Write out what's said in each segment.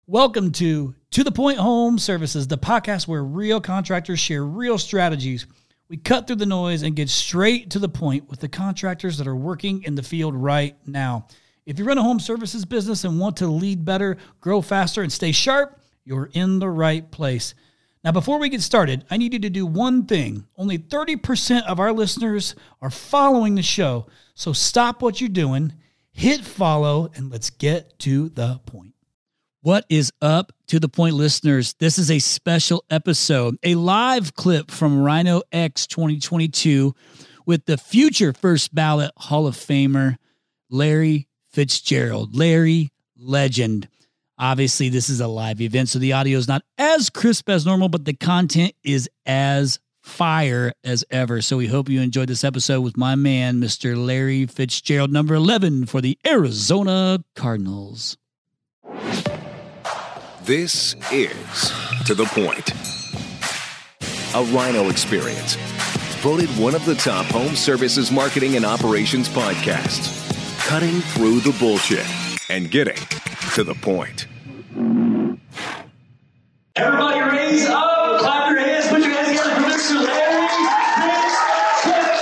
Welcome to the Point Home Services, the podcast where real contractors share real strategies. We cut through the noise and get straight to the point with the contractors that are working in the field right now. If you run a home services business and want to lead better, grow faster, and stay sharp, you're in the right place. Now, before we get started, I need you to do one thing. Only 30% of our listeners are following the show. So stop what you're doing, hit follow, and let's get to the point. What is up, To The Point listeners? This is a special episode, a live clip from Rhino X 2022 with the future first ballot Hall of Famer, Larry Fitzgerald. Larry, legend. Obviously, this is a live event, so the audio is not as crisp as normal, but the content is as fire as ever. So we hope you enjoyed this episode with my man, Mr. Larry Fitzgerald, number 11 for the Arizona Cardinals. This is To The Point, a Rhino experience. Voted one of the top home services marketing and operations podcasts. Cutting through the bullshit and getting to the point. Everybody raise up, clap your hands, put your hands together for Mr. Larry Fitzgerald.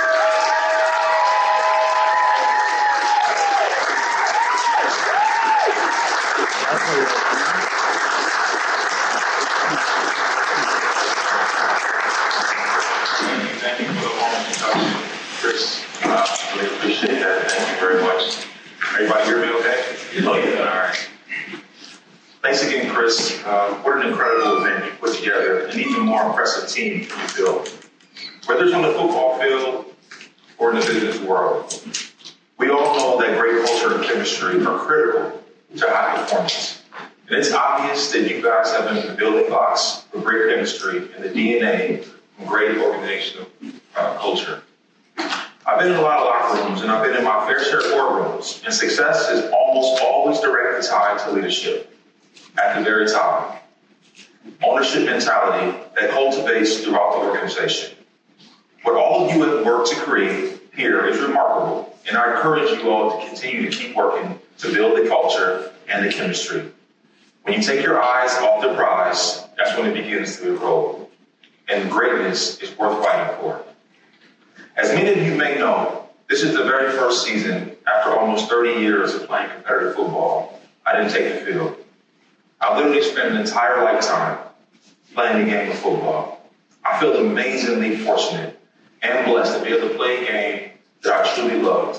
Thank you for the warm introduction, Chris. Really appreciate that. Thank you very much. Everybody hear me okay? Oh, yeah. All right. Thanks again, Chris. What an incredible event you put together, an even more impressive team you built. Whether it's on the football field or in the business world, we all know that great culture and chemistry are critical to high performance. And it's obvious that you guys have been the building blocks for great chemistry and the DNA from great organizational culture. I've been in a lot of locker rooms, and I've been in my fair share of boardrooms, and success is almost always directly tied to leadership at the very top. Ownership mentality that cultivates throughout the organization. What all of you have worked to create here is remarkable, and I encourage you all to continue to keep working to build the culture and the chemistry. When you take your eyes off the prize, that's when it begins to erode, and greatness is worth fighting for. As many of you may know, this is the very first season after almost 30 years of playing competitive football. I didn't take the field. I literally spent an entire lifetime playing the game of football. I feel amazingly fortunate and blessed to be able to play a game that I truly loved.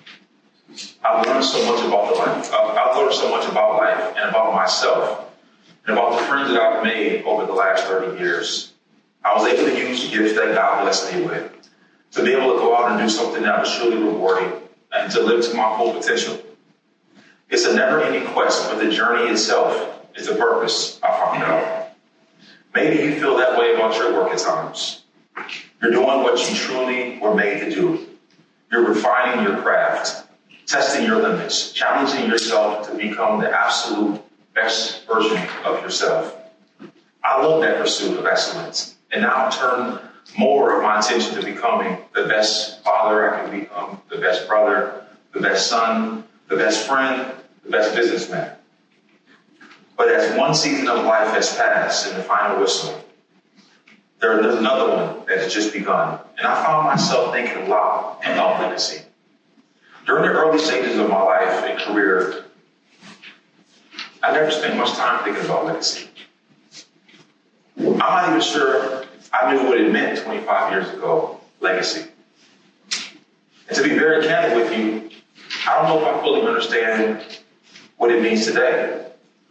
I've learned so much about I've learned so much about life and about myself and about the friends that I've made over the last 30 years. I was able to use the gifts that God blessed me with to be able to go out and do something that was truly rewarding and to live to my full potential. It's a never-ending quest, but the journey itself is the purpose, I found out. Maybe you feel that way about your work at times. You're doing what you truly were made to do. You're refining your craft, testing your limits, challenging yourself to become the absolute best version of yourself. I love that pursuit of excellence, and now I've turned more of my attention to becoming the best father I can become, the best brother, the best son, the best friend, the best businessman. But as one season of life has passed in the final whistle, there's another one that has just begun. And I found myself thinking a lot about legacy. During the early stages of my life and career, I never spent much time thinking about legacy. I'm not even sure I knew what it meant 25 years ago, legacy. And to be very candid with you, I don't know if I fully understand what it means today.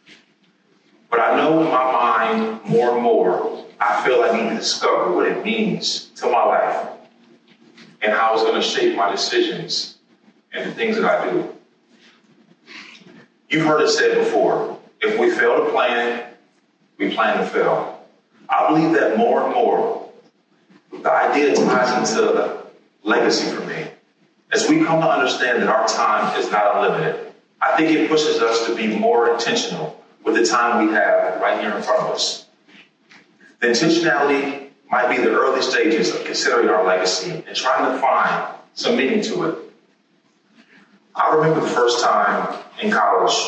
But I know in my mind, more and more, I feel I need to discover what it means to my life and how it's going to shape my decisions and the things that I do. You've heard it said before, if we fail to plan, we plan to fail. I believe that more and more, the idea ties into legacy for me. As we come to understand that our time is not unlimited, I think it pushes us to be more intentional with the time we have right here in front of us. The intentionality might be the early stages of considering our legacy and trying to find some meaning to it. I remember the first time in college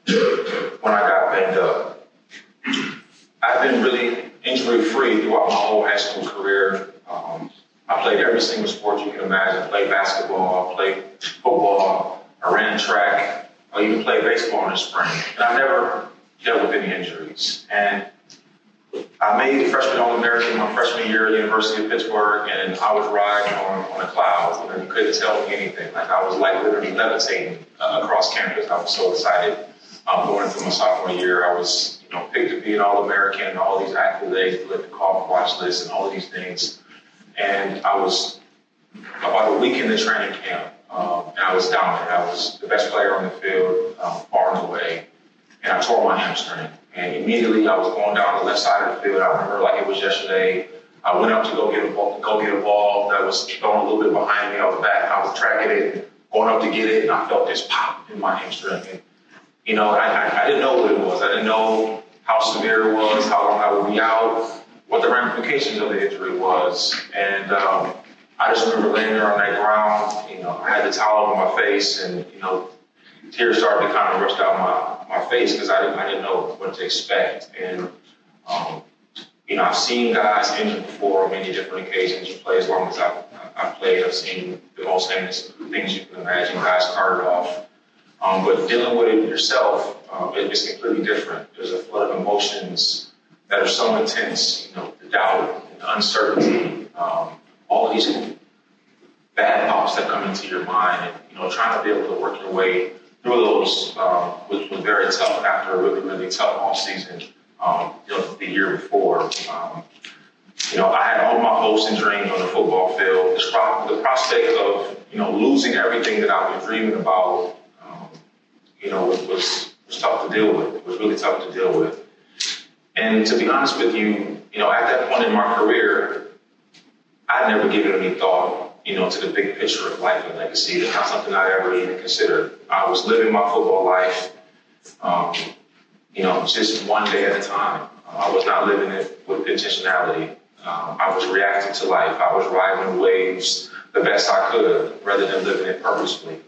when I got banged up. I've been really injury-free throughout my whole high school career. I played every single sport you can imagine. I played basketball, I played football, I ran track, I even played baseball in the spring. And I've never dealt with any injuries. And I made freshman All-American my freshman year at the University of Pittsburgh, and I was riding on a cloud. You couldn't tell me anything. Like I was like literally levitating across campus. I was so excited. Going through my sophomore year, I was picked to be an All-American, all these accolades, the call watch list, and all of these things. And I was about a week in the training camp, and I was dominant. I was the best player on the field, far and away, and I tore my hamstring. And immediately I was going down the left side of the field. I remember like it was yesterday. I went up to go get a ball that was thrown a little bit behind me. I was tracking it, going up to get it, and I felt this pop in my hamstring. And, I didn't know what it was. I didn't know how severe it was, how long I would be out, what the ramifications of the injury was. And I just remember laying there on that ground. I had the towel over my face, and, tears started to kind of rush down my face because I didn't know what to expect. And, I've seen guys injured before on many different occasions. You play as long as I've played. I've seen the most heinous things you can imagine, guys carted off. But dealing with it yourself, it's completely different. There's a flood of emotions that are so intense, the doubt, the uncertainty, all of these bad thoughts that come into your mind, and, trying to be able to work your way through those was very tough after a really, really tough off season, the year before. I had all my hopes and dreams on the football field. The prospect of, losing everything that I've been dreaming about, was tough to deal with. It was really tough to deal with. And to be honest with you, at that point in my career, I'd never given any thought, to the big picture of life and legacy. It's not something I ever even considered. I was living my football life, just one day at a time. I was not living it with intentionality. I was reacting to life. I was riding waves the best I could rather than living it purposefully.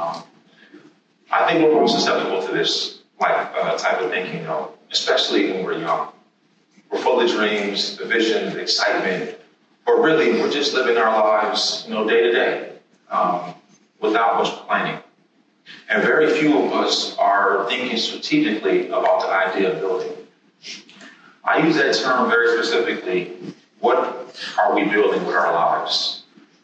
I think we're more susceptible to this type of thinking, especially when we're young. We're full of dreams, the vision, the excitement, but really we're just living our lives, day to day, without much planning. And very few of us are thinking strategically about the idea of building. I use that term very specifically. What are we building with our lives?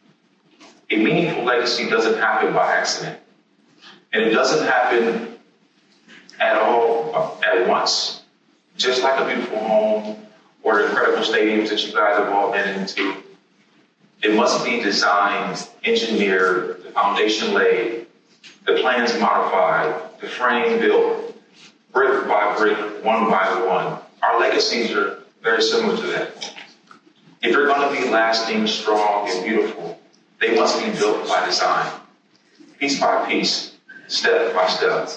A meaningful legacy doesn't happen by accident. And it doesn't happen at all at once. Just like a beautiful home or the incredible stadiums that you guys have all been into, it must be designed, engineered, the foundation laid, the plans modified, the frame built, brick by brick, one by one. Our legacies are very similar to that. If they're going to be lasting, strong, and beautiful, they must be built by design, piece by piece, step by step.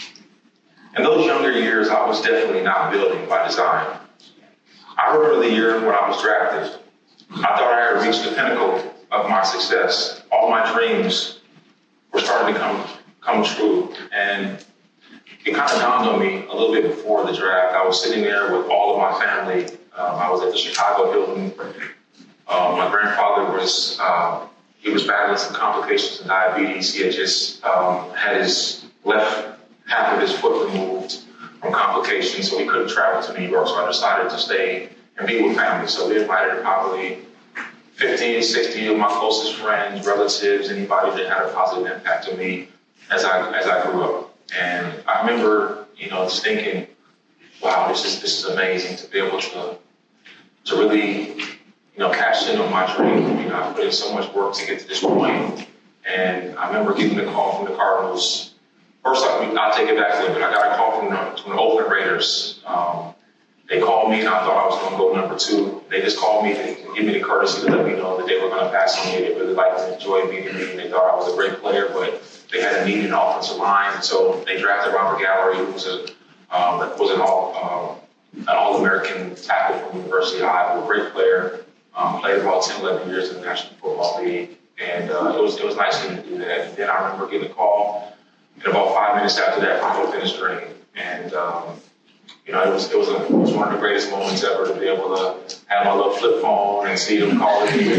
In those younger years, I was definitely not building by design. I remember the year when I was drafted. I thought I had reached the pinnacle of my success. All my dreams were starting to come true. And it kind of dawned on me a little bit before the draft. I was sitting there with all of my family. I was at the Chicago building. My grandfather was battling some complications of diabetes. He had just had his left half of his foot removed from complications, so he couldn't travel to New York. So I decided to stay and be with family. So we invited probably 50, 60 of my closest friends, relatives, anybody that had a positive impact on me as I grew up. And I remember, just thinking, wow, this is amazing to be able to really, cash in on my dream. I put in so much work to get to this point. And I remember getting a call from the Cardinals. First, I'll take it back a little bit. I got a call from the Oakland Raiders. They called me, and I thought I was going to go number 2. They just called me to give me the courtesy to let me know that they were going to pass on me. They really liked and enjoyed meeting me, and they thought I was a great player, but they had a need in the offensive line. So they drafted Robert Gallery, who was an All-American tackle from the University of Iowa, a great player. Played about 10, 11 years in the National Football League, and it was nice of him to do that. And then I remember getting a call, and about 5 minutes after that, I opened his dream. And, it was one of the greatest moments ever to be able to have my little flip phone and see them calling me.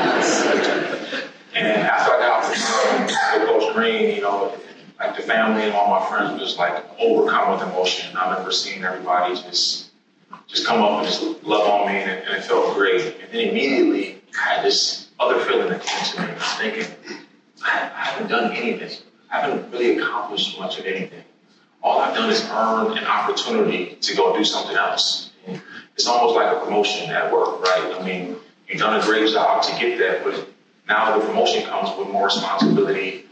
And after I got off with Coach Green, like the family and all my friends were just like overcome with emotion. I remember seeing everybody just come up and just love on me, and it felt great. And then immediately I had this other feeling that came to me. I was thinking, I haven't done anything. I haven't really accomplished much of anything. All I've done is earn an opportunity to go do something else. And it's almost like a promotion at work, right? I mean, you've done a great job to get that, but now the promotion comes with more responsibility,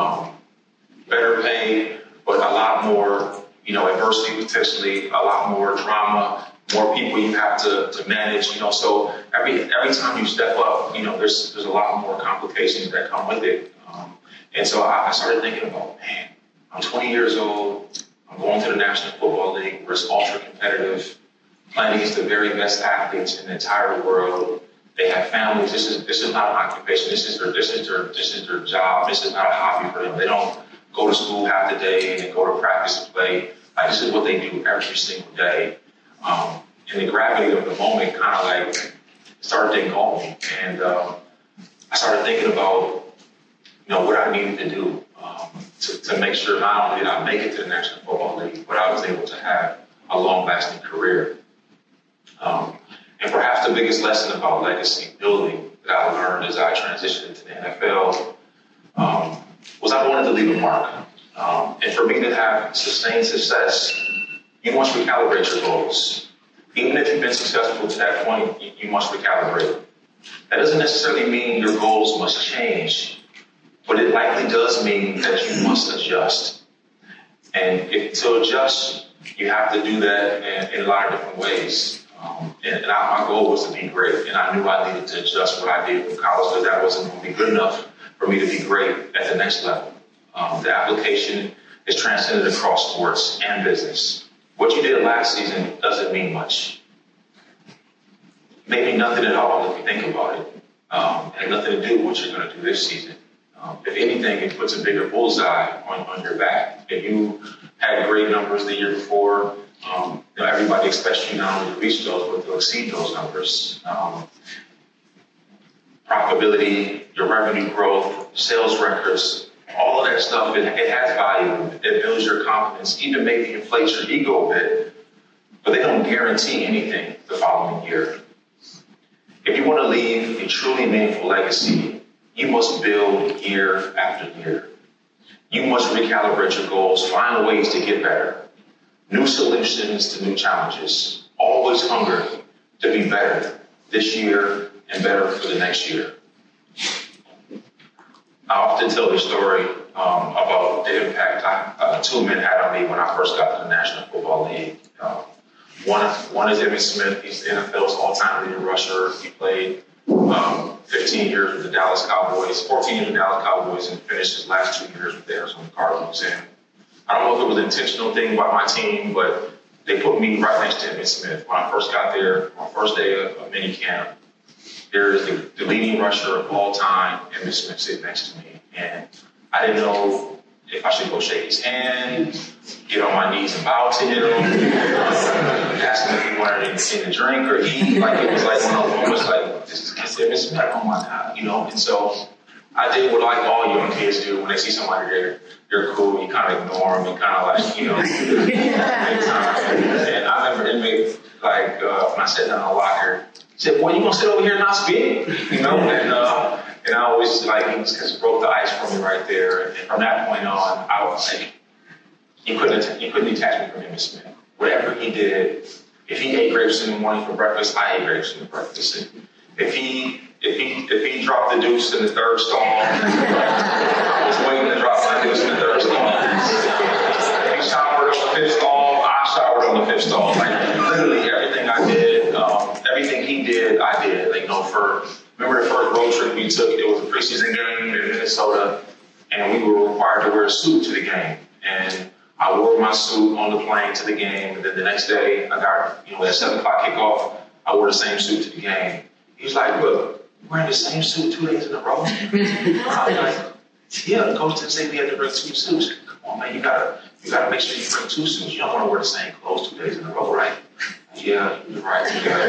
better pay, but a lot more, adversity potentially, a lot more drama, more people you have to manage, So every time you step up, there's a lot more complications that come with it. And so I started thinking about, man, I'm 20 years old. I'm going to the National Football League, where it's ultra competitive, playing against the very best athletes in the entire world. They have families. This is not an occupation. This is their job. This is not a hobby for them. They don't go to school half the day and then go to practice and play. Like, this is what they do every single day. And the gravity of the moment kind of like started to engulf me. And I started thinking about, what I needed to do to make sure not only did I make it to the National Football League, but I was able to have a long-lasting career. And perhaps the biggest lesson about legacy building that I learned as I transitioned into the NFL was I wanted to leave a mark. And for me to have sustained success, you must recalibrate your goals. Even if you've been successful to that point, you must recalibrate. That doesn't necessarily mean your goals must change, but it likely does mean that you must adjust. And to adjust, you have to do that in a lot of different ways. My goal was to be great, and I knew I needed to adjust what I did in college, because that wasn't going to be good enough for me to be great at the next level. The application is transcended across sports and business. What you did last season doesn't mean much. Maybe nothing at all if you think about it. It had nothing to do with what you're going to do this season. If anything, it puts a bigger bullseye on your back. If you had great numbers the year before, everybody expects you not only to reach those, but to exceed those numbers. Profitability, your revenue growth, sales records, all of that stuff, it has value. It builds your confidence, even maybe inflates your ego a bit, but they don't guarantee anything the following year. If you want to leave a truly meaningful legacy, you must build year after year. You must recalibrate your goals, find ways to get better. New solutions to new challenges. Always hunger to be better this year and better for the next year. I often tell the story about the impact two men had on me when I first got to the National Football League. One is Emmitt Smith. He's the NFL's all-time leading rusher. He played 15 years with the Dallas Cowboys, 14 years with the Dallas Cowboys, and finished his last 2 years with the Arizona Cardinals. And I don't know if it was an intentional thing by my team, but they put me right next to Emmitt Smith. When I first got there, my first day of minicamp, there is the leading rusher of all time, Emmitt Smith, sitting next to me. And I didn't know if I should go shake his hand, get on my knees and bow to him, ask him if he wanted anything to drink or eat. Like, it was like one of those moments, like, this is Emmitt Smith, oh my God, And so I did what like all young kids do when they see somebody there. You're cool, you kind of ignore them, and kind of like, And I remember Emmitt, like, when I sat down in the locker, he said, "Boy, you gonna sit over here and not speak?" And I always, like, he just broke the ice for me right there. And from that point on, I was like, you couldn't detach me from Emmitt Smith. Whatever he did, if he ate grapes in the morning for breakfast, I ate grapes for breakfast. And if he dropped the deuce in the third stall, I was waiting to drop my deuce in the third stall. If he showered on the fifth stall, I showered on the fifth stall. Like, literally everything I did, everything he did, I did. Like, remember the first road trip we took? It was a preseason game in Minnesota, and we were required to wear a suit to the game. And I wore my suit on the plane to the game. And then the next day, I got, at 7 o'clock kickoff, I wore the same suit to the game. He was like, "Look, you're wearing the same suit 2 days in a row?" I was like, "Yeah, the coach didn't say we had to bring 2 suits. Come on, man, you gotta you got to make sure you bring 2 suits. You don't want to wear the same clothes 2 days in a row, right? Yeah, you're right.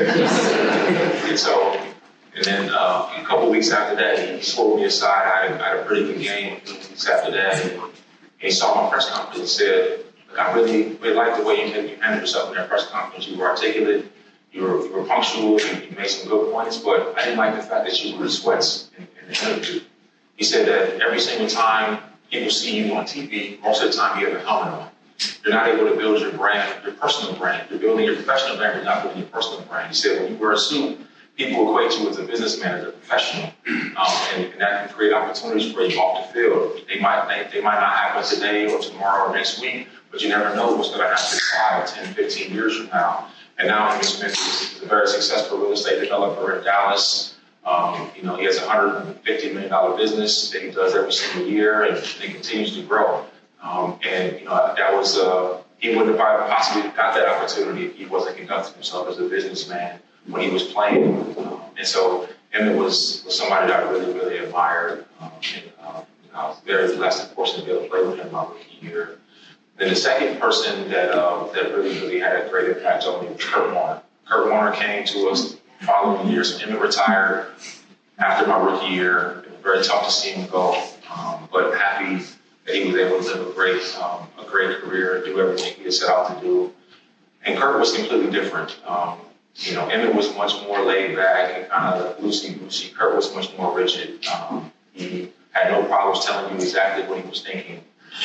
And then a couple weeks after that, he pulled me aside. I had a pretty good game. 2 weeks after that, and he saw my press conference and said, I really like the way you handled yourself in that press conference. You were articulate, you were punctual, you made some good points, but I didn't like the fact that you were in sweats in the interview. He said that every single time people see you on TV, most of the time you have a helmet on. You're not able to build your brand, your personal brand. You're building your professional brand, you're not building your personal brand. He said when you wear a suit, people equate you as a businessman, as a professional, and that can create opportunities for you off the field. They might not happen today or tomorrow or next week, but you never know what's going to happen 5, 10, 15 years from now. And now Emmitt Smith is a very successful real estate developer in Dallas. He has a $150 million business that he does every single year, and it continues to grow. That was he wouldn't have possibly got that opportunity if he wasn't conducting himself as a businessman when he was playing. And so Emmitt was somebody that I really, really admired. I was very blessed, of course, to be able to play with him my rookie year. Then the second person that really, really had a great impact on me was Kurt Warner. Kurt Warner came to us the following year. So Emmitt retired after my rookie year. It was very tough to see him go, but happy that he was able to live a great career, do everything he had set out to do. And Kurt was completely different. Emmitt was much more laid back and kind of loosey-goosey. Kurt was much more rigid. He had no problems telling you exactly what he was thinking.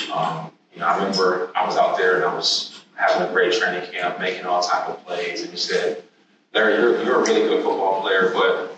I remember I was out there and I was having a great training camp, making all type of plays, and he said, "Larry, you're a really good football player, but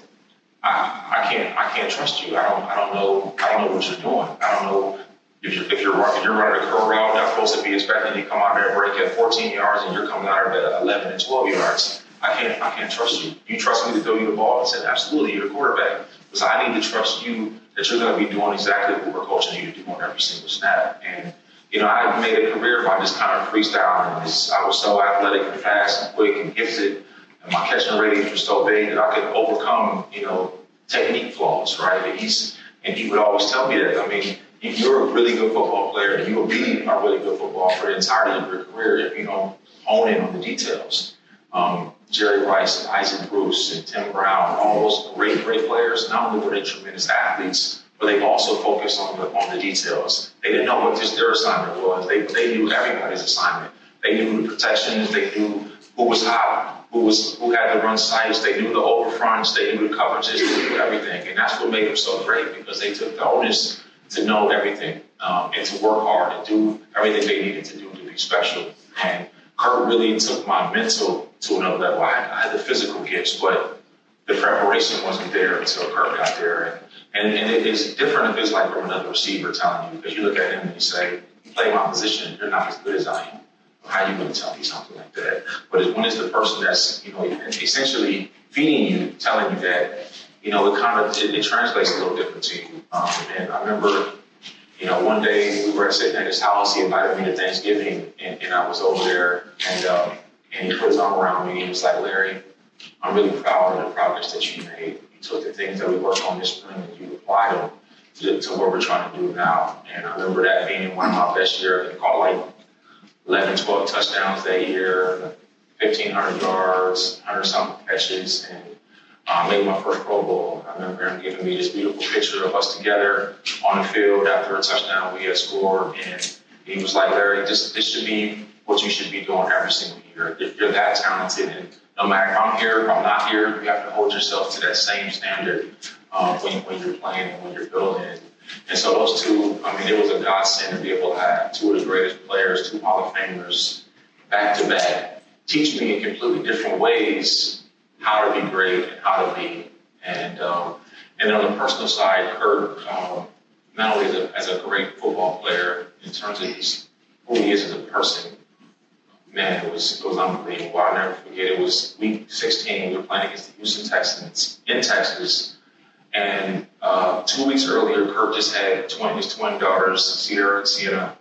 I can't trust you. I don't know what you're doing. I don't know if you're running a curl route that's supposed to be expecting you to come out there and break at 14 yards and you're coming out there at 11 and 12 yards. I can't trust you. You trust me to throw you the ball?" I said, "Absolutely, you're the quarterback. Because I need to trust you that you're going to be doing exactly what we're coaching you to do on every single snap." And I made a career by just kind of freestyling. I was so athletic and fast and quick and gifted, and my catching radius was so big that I could overcome, technique flaws, right? And he would always tell me that. I mean, you're a really good football player, and you will be a really good football for the entirety of your career if you don't hone in on the details. Jerry Rice and Isaac Bruce and Tim Brown, all those great players, not only were they tremendous athletes, but they also focused on the details. They didn't know what their assignment was. They knew everybody's assignment. They knew the protections. They knew who was hot, who had the run sites. They knew the overfronts. They knew the coverages. They knew everything. And that's what made them so great, because they took the onus to know everything and to work hard and do everything they needed to do to be special. And Kurt really took my mental to another level. I had the physical gifts, but the preparation wasn't there until Kurt got there. And it is different if it's like from another receiver telling you, because you look at him and you say, "You play my position, you're not as good as I am. How are you going to tell me something like that?" But when it's the person that's, essentially feeding you, telling you that, it translates a little different to you. And I remember, one day we were sitting at his house. He invited me to Thanksgiving, and I was over there, and he put his arm around me and he was like, "Larry, I'm really proud of the progress that you made. You took the things that we worked on this spring and you applied them to what we're trying to do now." And I remember that being one of my best years. I caught like 11, 12 touchdowns that year, 1,500 yards, 100-something catches, and I made my first Pro Bowl. I remember him giving me this beautiful picture of us together on the field after a touchdown we had scored. And he was like, "Larry, this should be what you should be doing every single year. If you're that talented, and no matter if I'm here, if I'm not here, you have to hold yourself to that same standard when you're playing and when you're building." And so those two, it was a godsend to be able to have two of the greatest players, two Hall of Famers, back to back, teach me in completely different ways how to be great and how to lead. And on the personal side, Kurt, not only as a great football player, in terms of who he is as a person, man, it was unbelievable. I'll never forget, it was week 16. We were playing against the Houston Texans in Texas. And 2 weeks earlier, Kurt just had his twin daughters, Sierra and Sienna.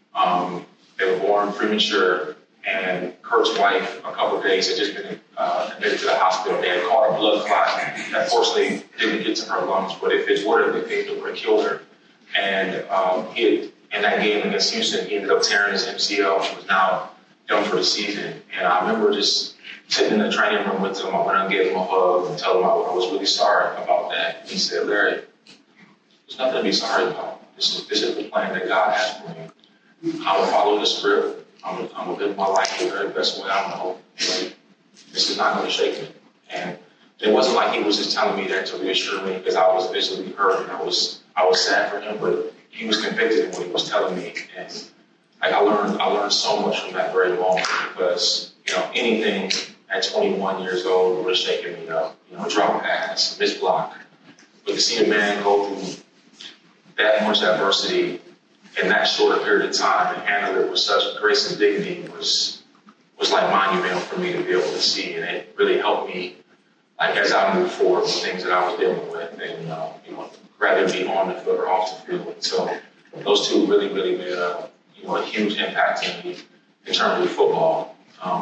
They were born premature. And Kurt's wife, a couple of days, had just been admitted to the hospital. They had caught a blood clot that fortunately didn't get to her lungs, but if it would have, it would have killed her. And he in that game against Houston, he ended up tearing his MCL. He was now done for the season. And I remember just sitting in the training room with him. I went and gave him a hug and told him I was really sorry about that. He said, Larry, there's nothing to be sorry about. This is the plan that God has for me. I will follow the script. I'm going to live my life the very best way I know. And this is not going to shake me. And it wasn't like he was just telling me that to reassure me, because I was visually hurt and I was sad for him, but he was convicted in what he was telling me. And I learned so much from that very moment, because, anything at 21 years old would have shaken me up. Drop pass, miss block. But to see a man go through that much adversity in that short period of time and handle it with such grace and dignity was like monumental for me to be able to see. And it really helped me, like, as I moved forward with things that I was dealing with, and rather be on the field or off the field. So those two really, really made a huge impact in me in terms of football.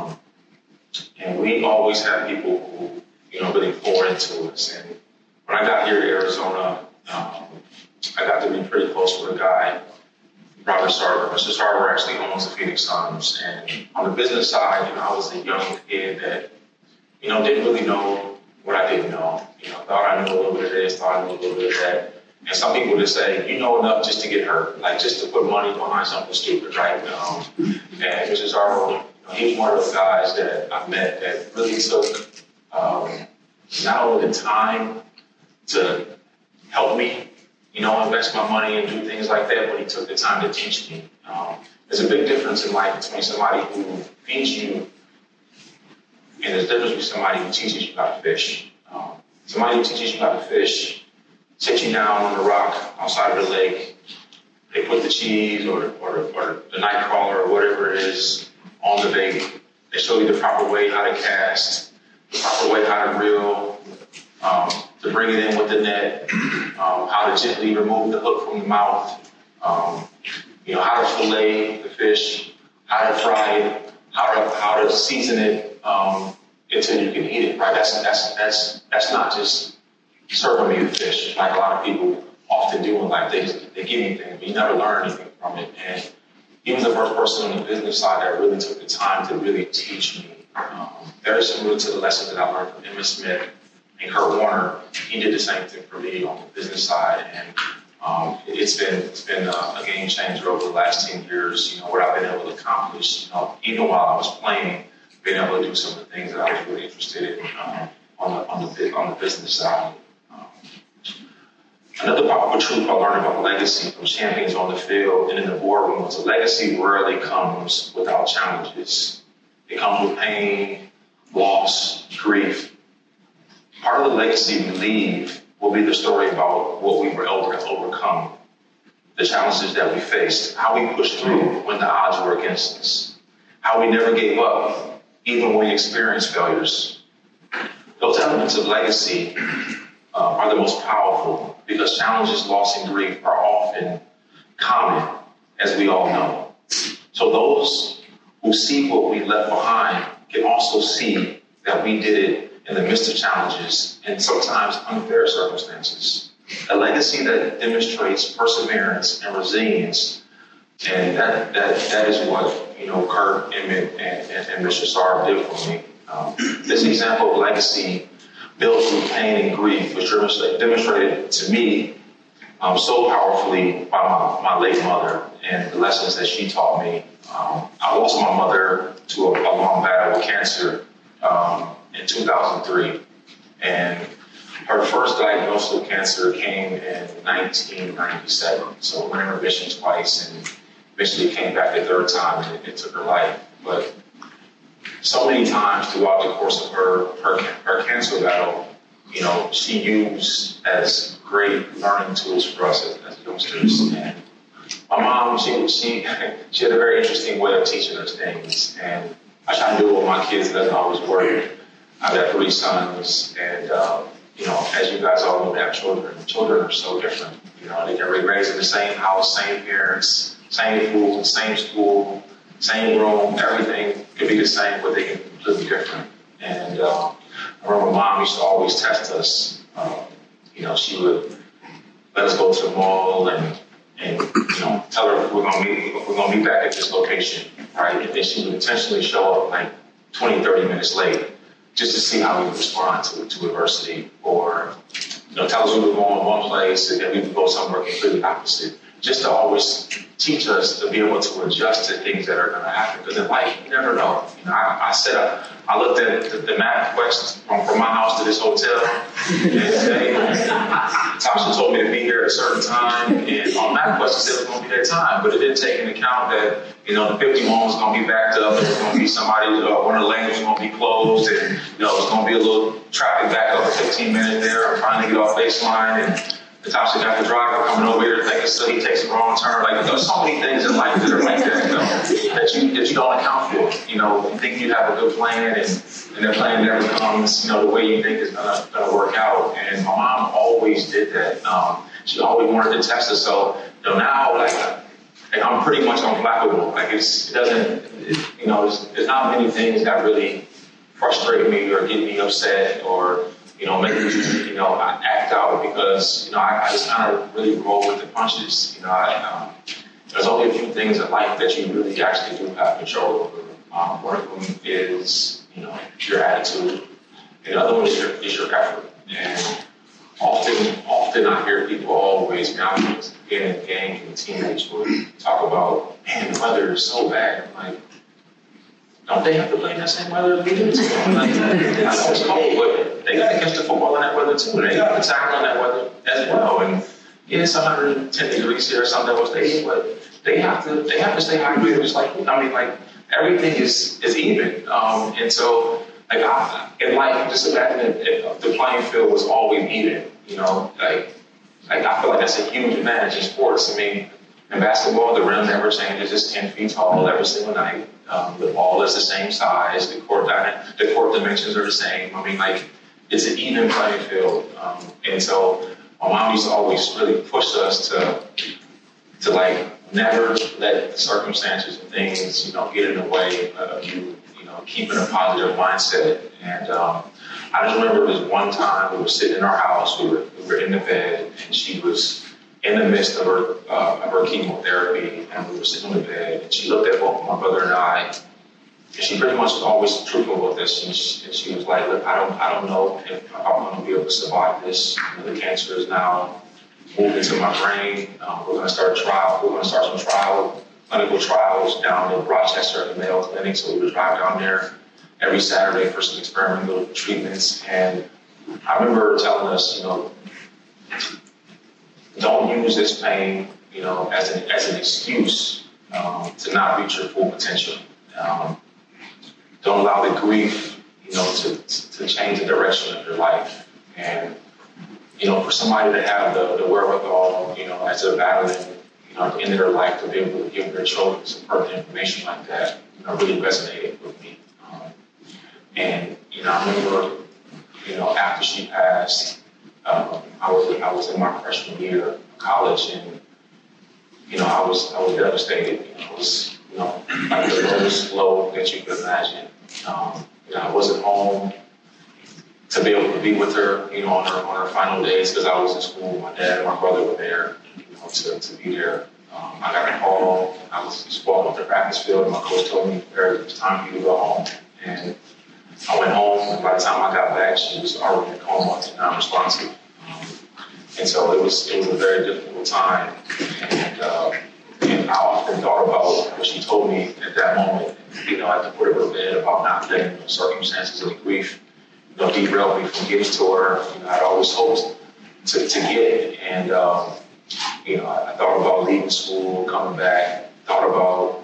And we always had people who really pour into us. And when I got here to Arizona, I got to be pretty close with a guy, Robert Sarver. Mr. Sarver actually owns the Phoenix Suns. And on the business side, I was a young kid that, didn't really know what I didn't know. Thought I knew a little bit of this, thought I knew a little bit of that. And some people would say, you know enough just to get hurt, like just to put money behind something stupid, right? And Mr. Sarver, he was one of those guys that I met that really took not only the time to help me, invest my money and do things like that, but he took the time to teach me. There's a big difference in life between somebody who feeds you and there's a difference between somebody who teaches you how to fish. Somebody who teaches you how to fish sits you down on the rock outside of the lake. They put the cheese or the night crawler or whatever it is on the bait. They show you the proper way how to cast, the proper way how to reel, to bring it in with the net, how to gently remove the hook from the mouth, how to fillet the fish, how to fry it, how to season it until you can eat it. Right? That's not just serving me the fish like a lot of people often do in life. They give you things, but you never learn anything from it. And he was the first person on the business side that really took the time to really teach me. Very similar to the lessons that I learned from Emmitt Smith and Kurt Warner. He did the same thing for me on the business side. And it's been a game changer over the last 10 years, what I've been able to accomplish. Even while I was playing, being able to do some of the things that I was really interested in on the business side. Another powerful truth I learned about legacy from champions on the field and in the boardroom was a legacy rarely comes without challenges. It comes with pain, loss, grief. Part of the legacy we leave will be the story about what we were able to overcome, the challenges that we faced, how we pushed through when the odds were against us, how we never gave up, even when we experienced failures. Those elements of legacy are the most powerful because challenges, loss, and grief are often common, as we all know. So those who see what we left behind can also see that we did it in the midst of challenges and sometimes unfair circumstances. A legacy that demonstrates perseverance and resilience, and that is what Kurt, Emmitt, and Mr. Sarver did for me. This example of legacy built through pain and grief was demonstrated to me so powerfully by my late mother and the lessons that she taught me. I lost my mother to a long battle with cancer in 2003. And her first diagnosis of cancer came in 1997. So went in remission twice and eventually came back the third time and it took her life. But so many times throughout the course of her cancer battle, she used as great learning tools for us as youngsters. And my mom, she had a very interesting way of teaching us things. And I try to do it with my kids. It doesn't always work. I've got 3 sons, and as you guys all know, we have children. Children are so different. They can be raised in the same house, same parents, same food, same school, same room. Everything could be the same, but they can be completely different. And I remember Mom used to always test us. She would let us go to the mall and tell her we're gonna meet back at this location, right? And then she would intentionally show up like 20, 30 minutes late just to see how we would respond to adversity, or tell us we were going one place and then we would go somewhere completely opposite, just to always teach us to be able to adjust to things that are going to happen. Because in life, you never know. I looked at the map quest from my house to this hotel, and today, Tasha told me to be here at a certain time, and on MapQuest it said it was going to be that time, but it didn't take into account that the 51 was going to be backed up, there was going to be somebody, one of the lanes was going to be closed, and it was going to be a little traffic back up for 15 minutes there. I'm trying to get off baseline, and Tasha got the driver coming over here thinking so he takes a wrong turn. Like, there's so many things in life that are like that, that you don't account for. You think you have a good plan, and that plan never comes, the way you think it's gonna work out. And my mom always did that. She always wanted to test us. So now, like I'm pretty much unflappable. Like there's not many things that really frustrate me or get me upset or make me act out, because I just kind of really roll with the punches. There's only a few things in life that you really actually do have control over. One of them is your attitude, and the other one is your effort. And often I hear people always, I was getting in games and teammates would talk about, man, the weather is so bad. I'm like, don't they have to play in that same weather as we do? I know it's cold, but they got to catch the football in that weather too. They got to tackle in that weather as well. And yeah, it's 110 degrees here or something, but they have to stay hydrated. Just like everything is even. And so in life, just imagine if the playing field was always even. I feel like that's a huge advantage in sports. I mean, in basketball, the rim never changes. It's 10 feet tall every single night. The ball is the same size. The court dimensions are the same. I mean, it's an even playing field. And so my mom used to always really push us to never let the circumstances and things, get in the way of you, keeping a positive mindset. And I just remember this one time we were sitting in our house, we were in the bed, and she was in the midst of her chemotherapy, and we were sitting in the bed, and she looked at both my brother and I, and she pretty much was always truthful with us, and she was like, look, I don't know if I'm going to be able to survive this. The cancer is now moved into my brain. We're going to start a trial. We're going to start some clinical trials down in Rochester at the Mayo Clinic, so we would drive down there every Saturday for some experimental treatments. And I remember telling us, don't use this pain, as an excuse to not reach your full potential. Don't allow the grief, to change the direction of your life. And for somebody to have the wherewithal, as they're battling, at the end of their life, to be able to give their children some pertinent information like that, really resonated with me. And I remember, after she passed, I was in my freshman year of college, and I was devastated. It was like the lowest low that you could imagine. I wasn't home to be able to be with her, on her final days, because I was in school. My dad and my brother were there, to be there. I got a call. I was just walking up the practice field, and my coach told me, Eric, it's time for you to go home. And I went home, and by the time I got back, she was already in a coma and non-responsive. And so it was a very difficult time. And I often thought about what she told me at that moment, at the foot of her bed, about not letting the circumstances and the grief, derail me from getting to her. I'd always hoped to get it. And, I thought about leaving school, coming back, thought about,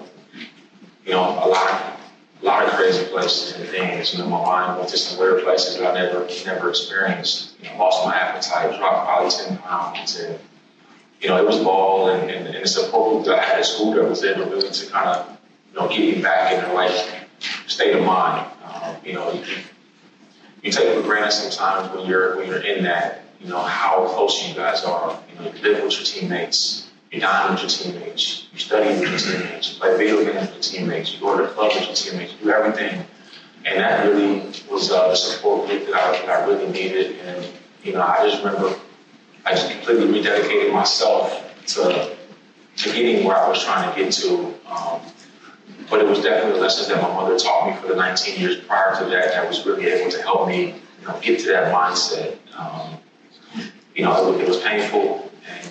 a lot of crazy places and things. My mind went to some weird places that I never experienced. Lost my appetite, dropped probably 10 pounds, and it was ball and the support that I had at school that was able really to kind of get me back in the right state of mind. You take it for granted sometimes when you're in that. How close you guys are. You live with your teammates. You dine with your teammates. You study with your teammates. You play video games with your teammates. You go to the club with your teammates. You do everything. And that really was the support group that I really needed. And, I just remember I just completely rededicated myself to, getting where I was trying to get to. But it was definitely lessons that my mother taught me for the 19 years prior to that was really able to help me, get to that mindset. It was painful and,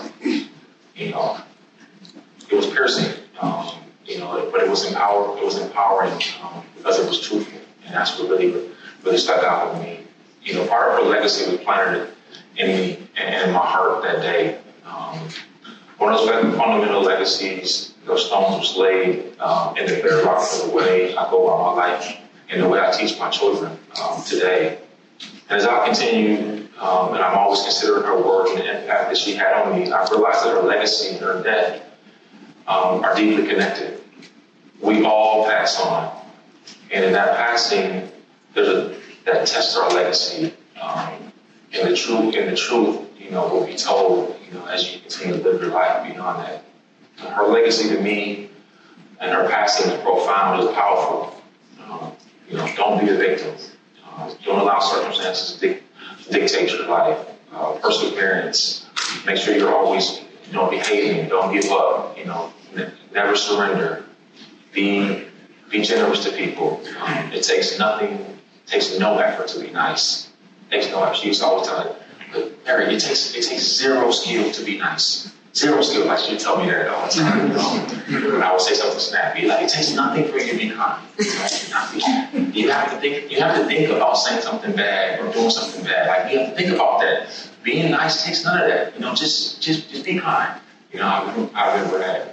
it was piercing, but it was empowering because it was truthful. And that's what really stuck out with me. Part of her legacy was planted in me and in my heart that day. One of those fundamental legacies, those stones was laid in the bedrock for the way I go about my life and the way I teach my children today. And as I continue, and I'm always considering her work and the impact that she had on me, I realized that her legacy and her death are deeply connected. We all pass on. And in that passing, that tests our legacy. And the truth, will be told, as you continue to live your life beyond that. Her legacy to me and her passing is profound, is powerful. Don't be a victim. Don't allow circumstances to dictate your life. Perseverance. Make sure you're always, behaving. Don't give up. Never surrender. Be generous to people. It takes no effort to be nice. It takes no effort. She used to always tell me, but Mary, it takes zero skill to be nice. Zero skill. Like she'd tell me that all the time. And I would say something snappy, like it takes nothing for you to be kind. Right? You have to think about saying something bad or doing something bad. Like you have to think about that. Being nice takes none of that. Just be kind. I remember that.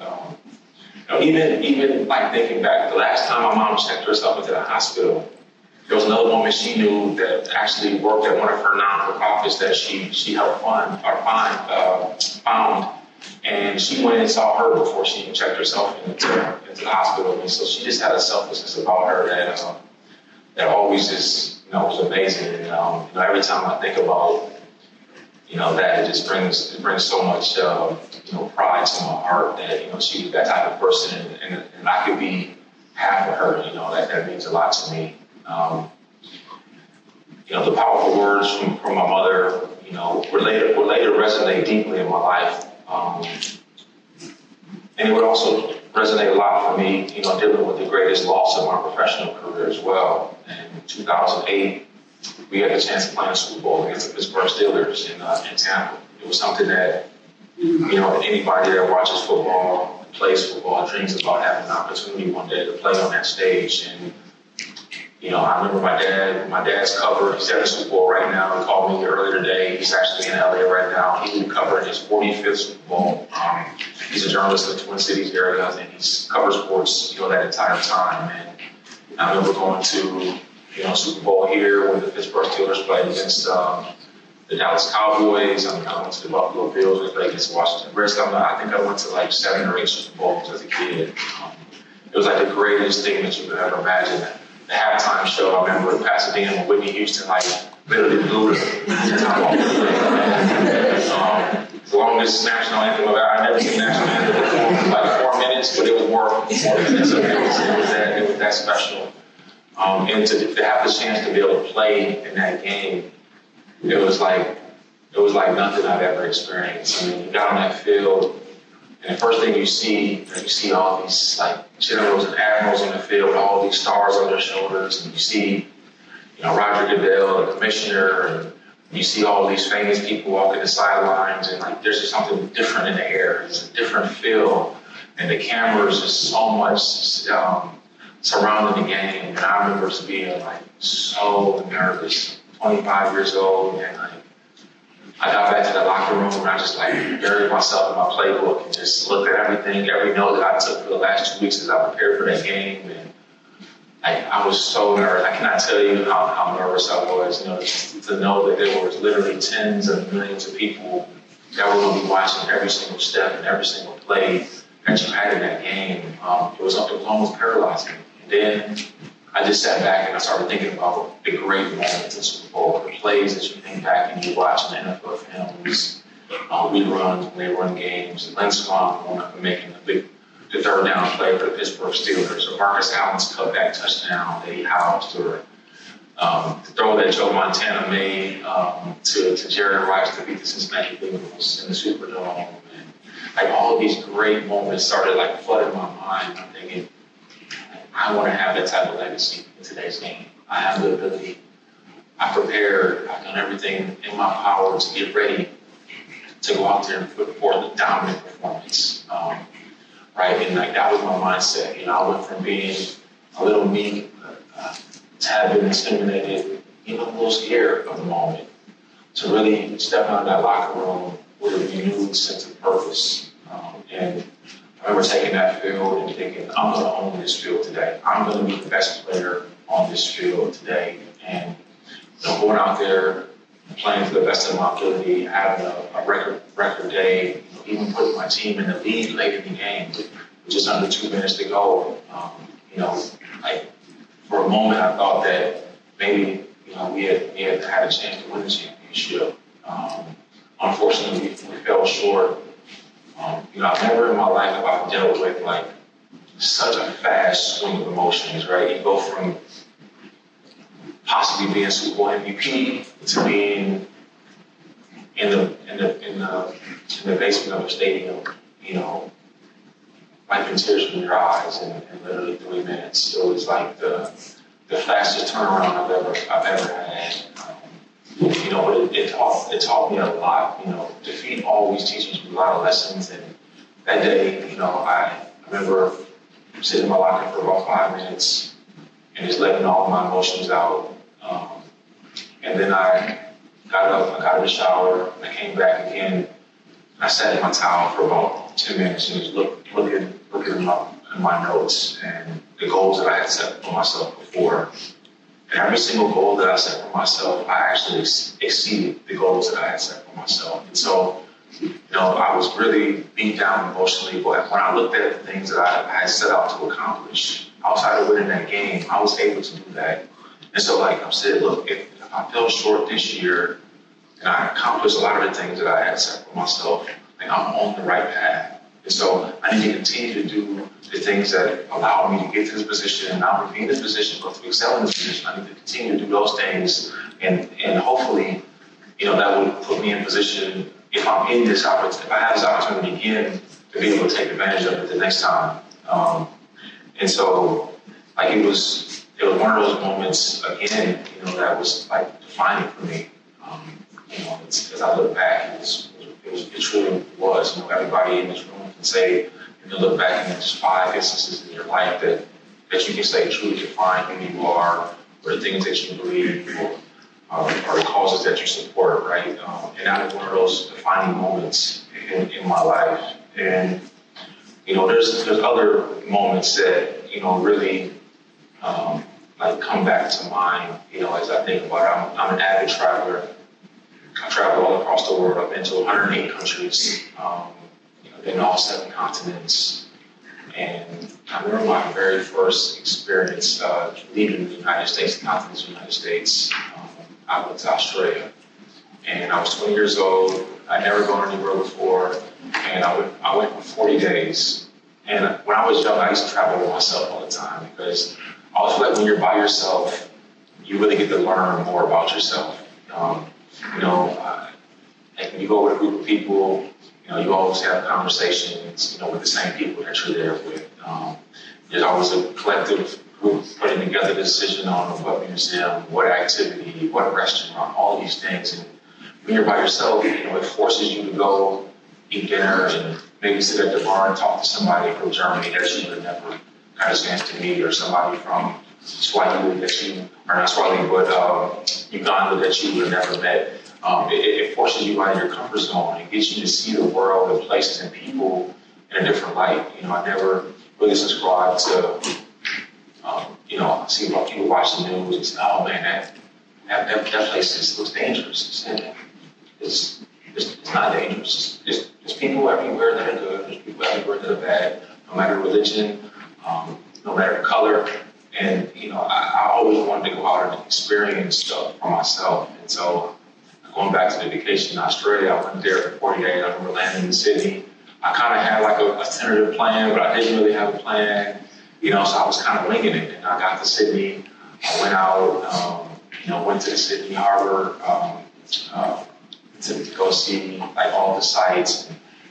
Even like thinking back, the last time my mom checked herself into the hospital, there was another woman she knew that actually worked at one of her non-for-profits that she helped found, and she went and saw her before she even checked herself into the hospital. And so she just had a selflessness about her that always just was amazing. And every time I think about that, it just brings so much pride to my heart that she was that type of person, and I could be half of her. That means a lot to me. The powerful words from my mother, would later resonate deeply in my life. And it would also resonate a lot for me, dealing with the greatest loss of my professional career as well. In 2008, we had a chance to play in the Super Bowl against the Pittsburgh Steelers in Tampa. It was something that, anybody that watches football, plays football, dreams about having an opportunity one day to play on that stage. And I remember my dad's cover. He's at the Super Bowl right now. He called me earlier today. He's actually in LA right now. He will be covering his 45th Super Bowl. He's a journalist in the Twin Cities area, and he's covered sports, that entire time. And I remember going to, Super Bowl here when the Pittsburgh Steelers played against the Dallas Cowboys. I went to the Buffalo Bills. We played against Washington Redskins. I think I went to like 7 or 8 Super Bowls as a kid. It was like the greatest thing that you could ever imagine. The halftime show, I remember in Pasadena with Whitney Houston, literally blew it. The longest national anthem I've never seen national anthem before, like 4 minutes, but it was more 4 minutes. It was that special. And to have the chance to be able to play in that game, it was like nothing I've ever experienced. I mean, you got on that field, and the first thing you see all these generals and admirals on the field with all these stars on their shoulders, and you see, Roger Goodell, the commissioner, and you see all these famous people walking the sidelines, and there's just something different in the air. It's a different feel, and the cameras just so much surrounding the game. And I remember just being so nervous, 25 years old, and I got back to the locker room and I just buried myself in my playbook and just looked at everything, every note that I took for the last 2 weeks as I prepared for that game. And I was so nervous. I cannot tell you how nervous I was, to know that there were literally tens of millions of people that were going to be watching every single step and every single play that you had in that game. It was almost paralyzing. And then I just sat back and I started thinking about the great moments in Super Bowl, the plays that you think back and you watch in the NFL films, reruns when they run games. Lynn Swann going up and making the third down play for the Pittsburgh Steelers, or Marcus Allen's cutback touchdown that he housed, or the throw that Joe Montana made to Jerry Rice to beat the Cincinnati Bengals in the Superdome. like all these great moments started like flooding my mind. I'm thinking, I want to have that type of legacy in today's game. I have the ability. I prepared. I've done everything in my power to get ready to go out there and put forth a dominant performance. Right, and like that was my mindset. You know, I went from being a little me to having been intimidated, you know, a little scared of the moment, to really stepping out of that locker room with a renewed sense of purpose. And I remember taking that field and thinking, I'm going to own this field today. I'm going to be the best player on this field today. And you know, going out there, playing to the best of my ability, having a record day, you know, even putting my team in the lead late in the game with just under 2 minutes to go. You know, like for a moment, I thought that maybe, you know, we had a chance to win the championship. Unfortunately, we fell short. You know, I've never in my life have I dealt with like such a fast swing of emotions, right? You go from possibly being Super Bowl MVP to being in the basement of a stadium, you know, wiping tears from your eyes in literally 3 minutes. It was like the fastest turnaround I've ever had. You know, but it taught me a lot. You know, defeat always teaches you a lot of lessons. And that day, you know, I remember sitting in my locker for about 5 minutes and just letting all my emotions out. And then I got up, I got in the shower, I came back again. I sat in my towel for about 10 minutes and just looking at my notes and the goals that I had set for myself before. And every single goal that I set for myself, I actually exceeded the goals that I had set for myself. And so, you know, I was really beat down emotionally, but when I looked at the things that I had set out to accomplish outside of winning that game, I was able to do that. And so, like I said, look, if I fell short this year and I accomplished a lot of the things that I had set for myself, like I'm on the right path. And so I need to continue to do the things that allow me to get to this position and not to be in this position, but to excel in this position. I need to continue to do those things, and hopefully, you know, that would put me in position if I'm in this opportunity, if I have this opportunity again, to be able to take advantage of it the next time. And so, like it was one of those moments again, you know, that was like defining for me. You know, as I look back, it truly was. You know, everybody in this room can say, you can look back and just 5 instances in your life that you can say truly define who you are, or the things that you believe, or the causes that you support, right? And that was one of those defining moments in my life. And you know, there's other moments that, you know, really like come back to mind, you know, as I think about it. I'm an avid traveler. I travel all across the world. I've been to 108 countries. You know, been all 7 continents. And I remember my very first experience leaving the United States, the continental United States. I went to Australia. And I was 20 years old. I'd never gone anywhere before. And I went for 40 days. And when I was young, I used to travel with myself all the time because I always feel like when you're by yourself, you really get to learn more about yourself. You know, like when you go with a group of people, you know, you always have conversations, you know, with the same people that you're there with. There's always a collective group putting together the decision on what museum, what activity, what restaurant, all these things. And when you're by yourself, you know, it forces you to go eat dinner and maybe sit at the bar and talk to somebody from Germany that you would have never had a chance to meet, or somebody from Swahili that you, or not Swahili, but Uganda that you would have never met. It forces you out of your comfort zone. It gets you to see the world and places and people in a different light. You know, I never really subscribed to, you know, I see about people watch the news and say, oh man, that place looks dangerous. It's not dangerous. There's people everywhere that are good. There's people everywhere that are bad, no matter religion, no matter color. And, you know, I always wanted to go out and experience stuff for myself. And so going back to the vacation in Australia, I went there for 40 days. I remember landing in Sydney. I kind of had like a tentative plan, but I didn't really have a plan. You know, so I was kind of winging it. And I got to Sydney. I went out, you know, went to the Sydney Harbor to go see like all the sites.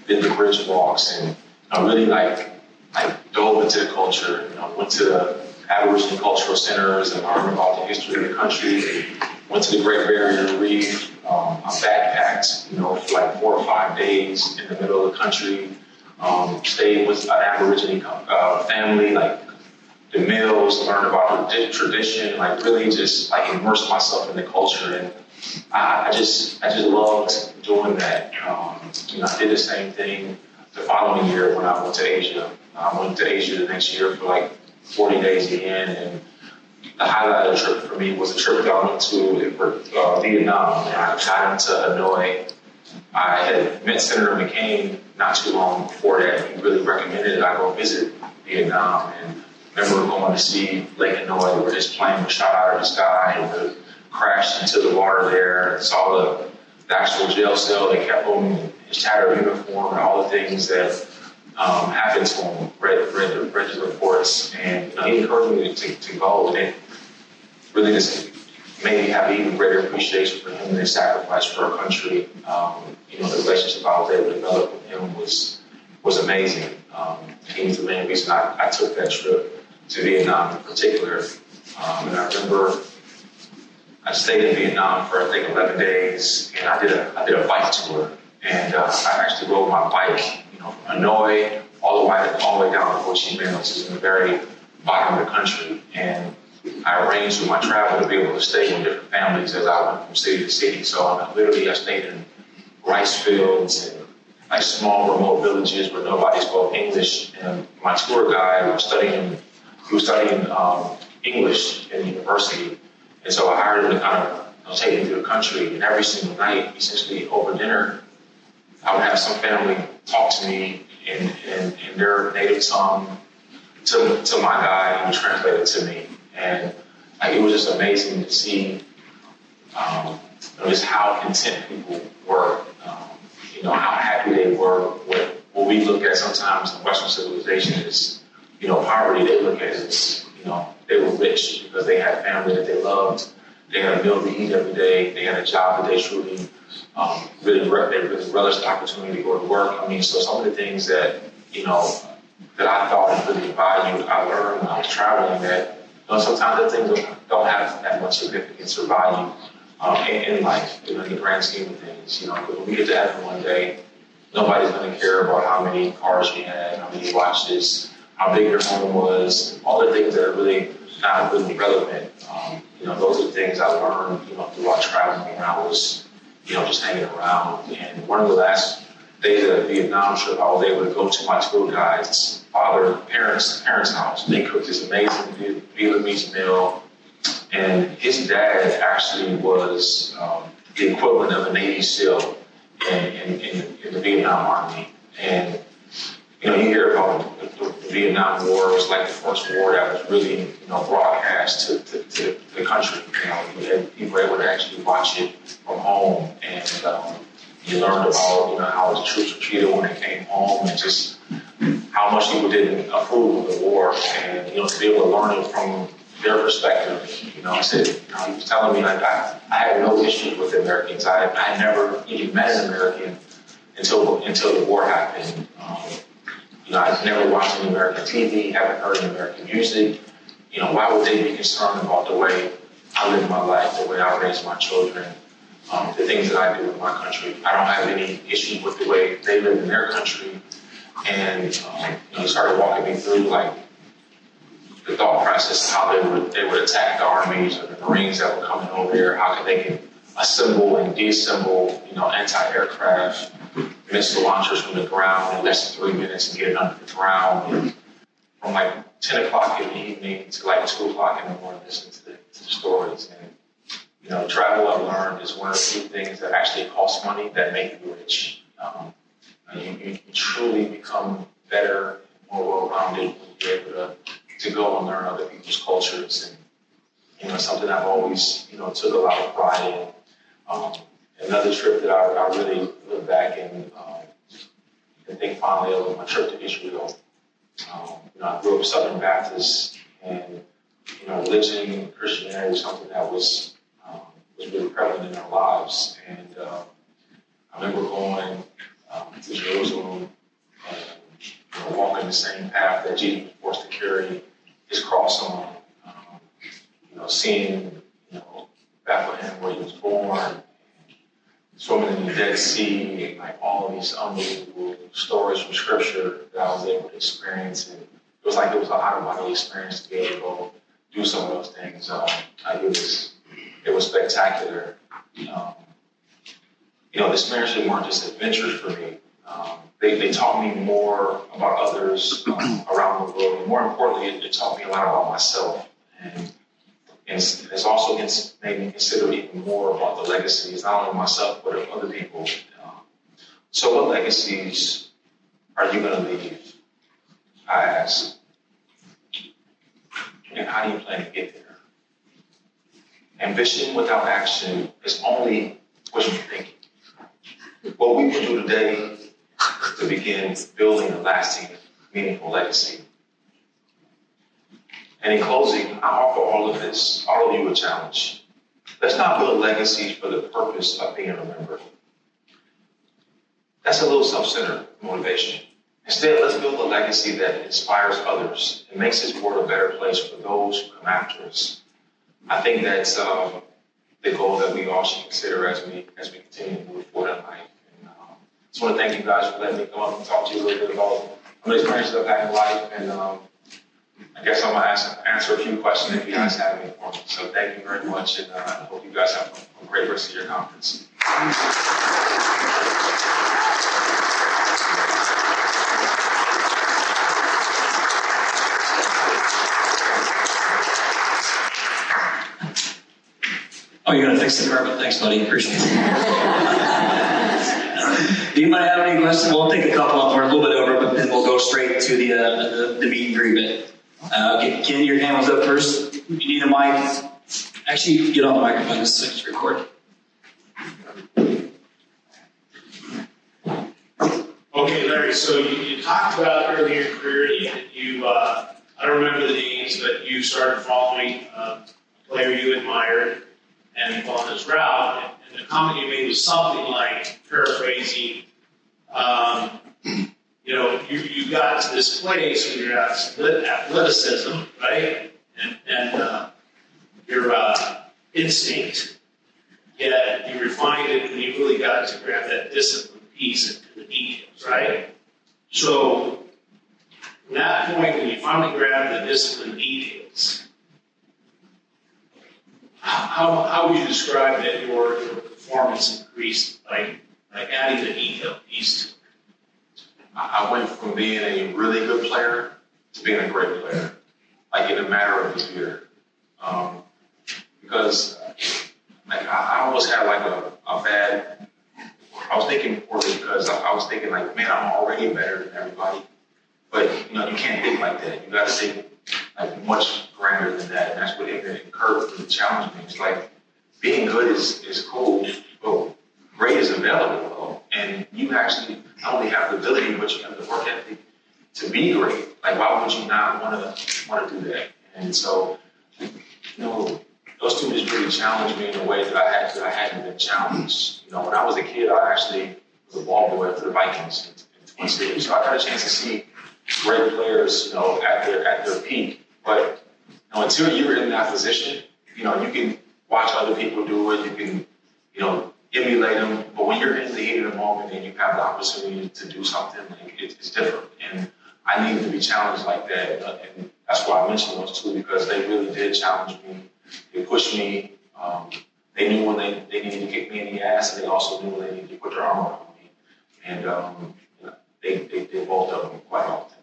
did the bridge walks, and I really like dove into the culture. Went to the Aboriginal cultural centers and learned about the history of the country. Went to the Great Barrier Reef. I backpacked, for like 4 or 5 days in the middle of the country. Stayed with an Aborigine family, like the meals, learned about the tradition, like really just like immersed myself in the culture, and I just loved doing that. I did the same thing the following year when I went to Asia. I went to Asia the next year for like 40 days again, and the highlight of the trip for me was a trip that I went to Vietnam, and I got into Hanoi. I had met Senator McCain not too long before that. He really recommended that I go visit Vietnam, and I remember going to see Lake Hanoi where his plane was shot out of the sky and crashed into the water there, and saw the actual jail cell they kept him, his tattered uniform, and all the things that happened to him. Read the reports, and he encouraged me to go, and it really just made me have even greater appreciation for him and his sacrifice for our country. The relationship I was able to develop with him was amazing. He was the main reason I took that trip to Vietnam in particular. And I remember I stayed in Vietnam for I think 11 days, and I did a bike tour, and I actually rode my bike, from Hanoi all the way down to Ho Chi Minh, which is in the very bottom of the country. And I arranged with my travel to be able to stay with different families as I went from city to city. So I stayed in rice fields and like small remote villages where nobody spoke English. And my tour guide was studying English in the university. And so I hired him to kind of take me through the country. And every single night, essentially over dinner, I would have some family talk to me in their native tongue to my guide, who would translate it to me. And it was just amazing to see just how content people were, how happy they were with what we look at sometimes in Western civilization is, poverty. They look at it as, they were rich because they had family that they loved. They had a meal to eat every day. They had a job that they truly really relished the opportunity to go to work. So some of the things that, that I thought and really valued, I learned when I was traveling that, sometimes the things don't have that much significance or value in life, in the grand scheme of things. When we get to heaven one day, nobody's going to care about how many cars you had, how many watches, how big your home was, all the things that are really not really relevant. Those are the things I learned, throughout traveling when I was, just hanging around. And one of the last days of the Vietnam trip, I was able to go to my tour guide's parents' house. They cooked this amazing Vietnamese meal, and his dad actually was the equivalent of a Navy SEAL in the Vietnam Army. And you hear about the Vietnam War. It was like the first war that was really broadcast to the country. You were able to actually watch it from home, and you learned about how the troops were treated when they came home, and just how much people didn't approve of the war, and to be able to learn it from their perspective. He was telling me like I had no issues with the Americans. I had never even met an American until the war happened. I've never watched any American TV, haven't heard any American music. Why would they be concerned about the way I live my life, the way I raise my children, the things that I do in my country? I don't have any issue with the way they live in their country. And he started walking me through like the thought process of how they would attack the armies or the Marines that were coming over there, how they can assemble and deassemble, anti-aircraft missile launchers from the ground in less than 3 minutes and get it under the ground. And from like 10 o'clock in the evening to like 2 o'clock in the morning, listening to the stories. And, travel, I've learned, is one of the few things that actually costs money that make you rich. You truly become better, more well-rounded when you're able to go and learn other people's cultures. And, something I've always, took a lot of pride in. Another trip that I really look back and think fondly of was my trip to Israel. I grew up Southern Baptist, and religion and Christianity was something that was really prevalent in our lives. And I remember going to Jerusalem, and walking the same path that Jesus was forced to carry his cross on. Seeing Bethlehem where he was born, swimming in the Dead Sea, and like all of these unbelievable stories from Scripture that I was able to experience. And it was like it was an out-of-body experience to be able to go do some of those things. It was spectacular. The experiences weren't just adventures for me. They taught me more about others around the world. And more importantly, it taught me a lot about myself. And it's also made me consider even more about the legacies, not only myself, but of other people. So what legacies are you going to leave? I ask. And how do you plan to get there? Ambition without action is only wishful thinking. What we will do today to begin building a lasting, meaningful legacy. And in closing, I offer all of you a challenge. Let's not build legacies for the purpose of being remembered. That's a little self-centered motivation. Instead, let's build a legacy that inspires others and makes this world a better place for those who come after us. I think that's the goal that we all should consider as we continue to move forward in life. And I just want to thank you guys for letting me come up and talk to you a little bit about some of the experiences I've had in life. And I guess I'm going to answer a few questions if you guys have any for me. So thank you very much, and I hope you guys have a great rest of your conference. Oh, you're going to fix the carpet? Thanks, buddy. Appreciate it. Do you mind having any questions? We'll take a couple up. We're a little bit over, but then we'll go straight to the meet and greet bit. Ken, your hand was up first. You need a mic. Actually, get on the microphone. This is record. Okay, Larry, so you talked about earlier in your career, you I don't remember the names, but you started following a player you admired and following his route, and the comment you made was something like, paraphrasing, you got to this place where you're at athleticism, right? And your instinct, yet you refined it when you really got to grab that discipline piece and the details, right? So, from that point, when you finally grab the discipline details, how would you describe that your performance increased by adding the detail piece to it? I went from being a really good player to being a great player, like in a matter of a year. Because I almost had like a bad, I was thinking poorly because I was thinking like, man, I'm already better than everybody. But you can't think like that. You got to think like much grander than that. And that's what it encouraged me, challenged me. It's like being good is cool, but great is available. And you actually not only have the ability, but you have the work ethic to be great. Like, why would you not want to do that? And so, those two just really challenged me in a way that I hadn't been challenged. When I was a kid, I actually was a ball boy for the Vikings in Twin Cities. So I got a chance to see great players, at their peak. But until you're in that position, you can watch other people do it. You can, emulate them. But when you're in the heat of the moment and you have the opportunity to do something, it's different. And I needed to be challenged like that. And that's why I mentioned those two, because they really did challenge me. They pushed me. They knew when they needed to kick me in the ass, and they also knew when they needed to put their arm around me. And they did both of them quite often.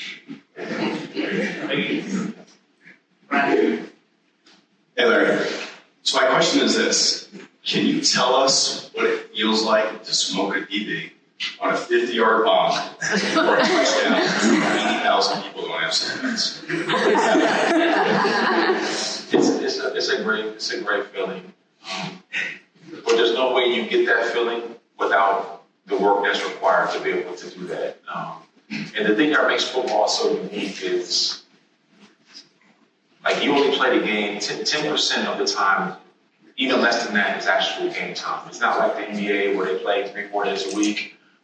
Hey, Larry. So my question is this. Can you tell us what it feels like to smoke a DB on a 50-yard bomb or a touchdown? 80,000 people don't have cigarettes. It's a great feeling. But there's no way you get that feeling without the work that's required to be able to do that. And the thing that makes football so unique is, like, you only play the game 10% of the time. Even less than that is actually game time. It's not like the NBA where they play 3-4 days a week,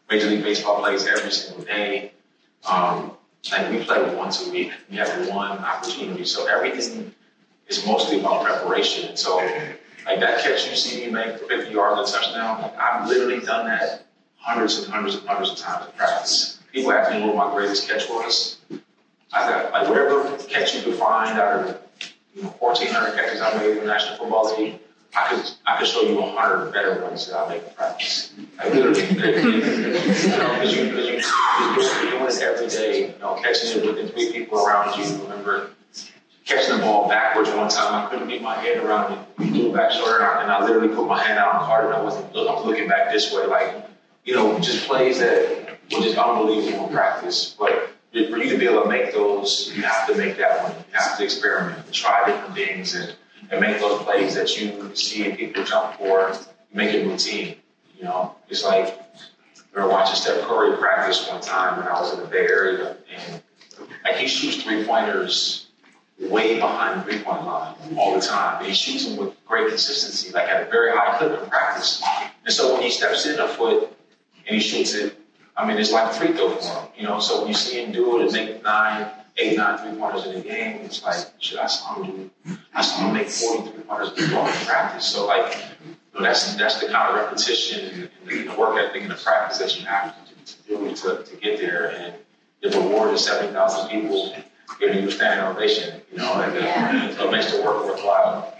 Major League Baseball plays every single day. Like we play once a week. We have one opportunity. So everything is mostly about preparation. So like that catch you see me make for 50 yards and a touchdown, like I've literally done that hundreds and hundreds and hundreds of times in practice. People ask me what my greatest catch was. I got like whatever catch you could find out of 1,400 catches I made in the National Football League. I could show you 100 better ones that I make in practice. Like literally, because you're doing it every day. Catching it within 3 people around you. Remember catching the ball backwards one time, I couldn't get my head around it. We threw it back shorter, and I literally put my hand out on the card, and I was looking back this way. Like just plays that were just unbelievable in practice, but. For you to be able to make those, you have to make that one. You have to experiment and try different things and make those plays that you see people jump for. Make it routine. It's like we were watching Steph Curry practice one time when I was in the Bay Area, and like he shoots 3-pointers way behind the 3-point line all the time. And he shoots them with great consistency, like at a very high clip in practice. And so when he steps in a foot and he shoots it, it's like a free throw for him, So when you see him do it and make 8, 9 3-pointers in a game, it's like, I saw him make 40 3-pointers in practice. So like, that's the kind of repetition and the work ethic and the practice that you have to do to get there. And the reward is 70,000 people giving you a standing ovation, so it makes the work worthwhile.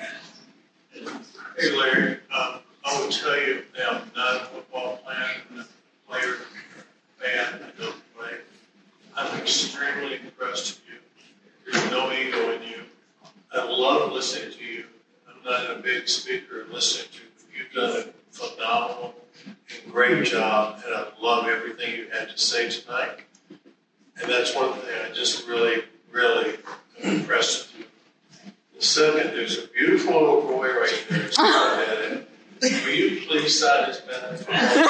Hey Larry, I would tell you that I'm not a football player. Fan, I don't play. I'm extremely impressed with you. There's no ego in you. I love listening to you. I'm not a big speaker and listening to you, but you've done a phenomenal and great job, and I love everything you had to say tonight. And that's one thing I just really, really am impressed with you. The second, there's a beautiful little boy right there. Will you please sign his pen?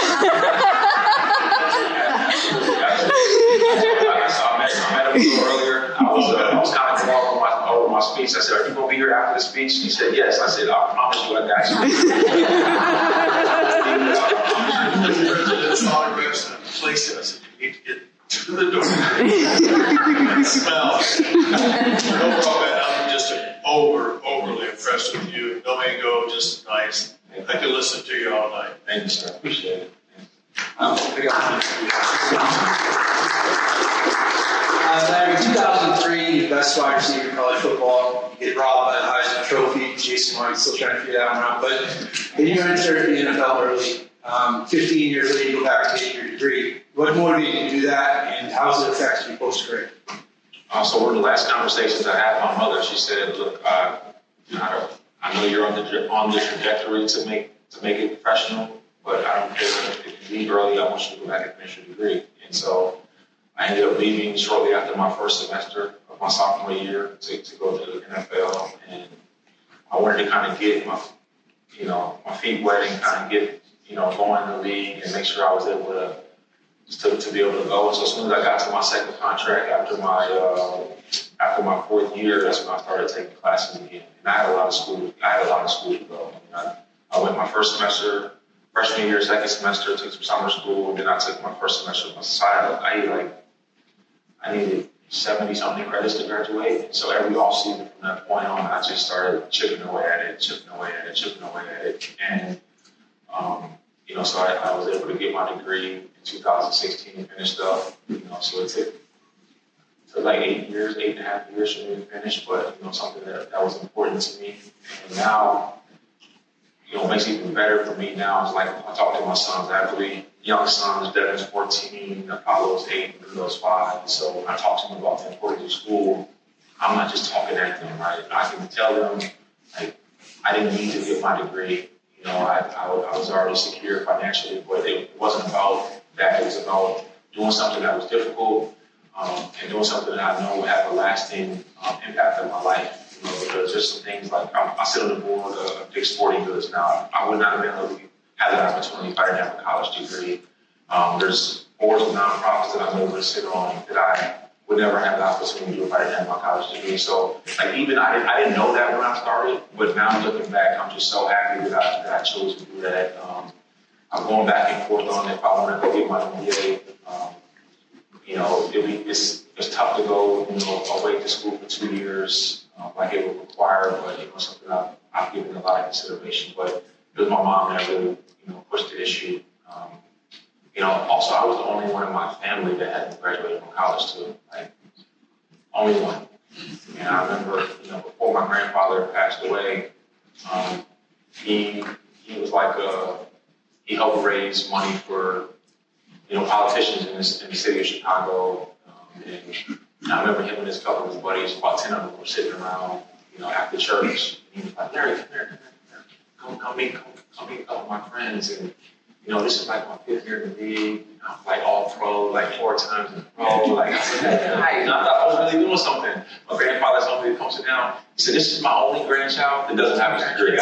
I met him earlier. I was kind of going over my speech. I said, "Are you going to be here after the speech?" He said, "Yes." I said, "I promise you, I got you." The president's autographs and I placed it. I said, "You need to get to the door." Smell. Overall, man, I'm just overly impressed with you. No ego, just nice. I could listen to you all night. Thank you, sir. Appreciate it. Larry, 2003, best wide receiver in college football. You get robbed by the Heisman Trophy. Jason White still trying to figure that one out. But you entered the NFL early. 15 years later, you go back to get your degree. What motivated you to do that, and how has it affected you post-career? So one of the last conversations I had with my mother, she said, "Look, I know you're on the trajectory to make it professional, but I don't care if you leave early. I want you to go back and finish your degree." And so I ended up leaving shortly after my first semester of my sophomore year to go to the NFL, and I wanted to kind of get my feet wet and kind of get going in the league and make sure I was able to be able to go. And so as soon as I got to my second contract after my fourth year, that's when I started taking classes again. And I had a lot of school to go. I went my first semester, freshman year, second semester, took some summer school, and then I took my first semester of my society. I needed 70-something credits to graduate. And so every off season from that point on, I just started chipping away at it. And, so I was able to get my degree in 2016 and finished up. So it took like 8.5 years for me to finish, but, something that was important to me. And now, what makes it even better for me now is like I talk to my sons. I have 3 young sons. Devin's 14, Apollo's 8, and Bruno's 5. So when I talk to them about the importance of school, I'm not just talking at them, right? I can tell them, like, I didn't need to get my degree. I was already secure financially, but it wasn't about that. It was about doing something that was difficult and doing something that I know would have a lasting impact on my life. Because there's some things like I sit on the board of Dick's Sporting Goods now. I would not have been able to have that opportunity if I didn't have a college degree. There's boards of nonprofits that I'm able to sit on that I would never have the opportunity to do if I didn't have my college degree. So, like, even I didn't know that when I started, but now looking back, I'm just so happy that I chose to do that. I'm going back and forth on if I want to go get my MBA. It's tough to go, away to school for 2 years, like it would require, but, something I've given a lot of consideration. But it was my mom that really, pushed the issue. Also, I was the only one in my family that hadn't graduated from college too, like, only one. And I remember, before my grandfather passed away, he was like he helped raise money for, politicians in the city of Chicago. And I remember him and his couple of his buddies, about 10 of them were sitting around, after church. And he was like, Larry, come here. Come meet a couple of my friends. And, this is like my 5th year in the league. I'm like all pro, like 4 times in a row. Like, I said, hey, I thought I was really doing something. My grandfather told me to come sit down. He said, this is my only grandchild that doesn't have a degree.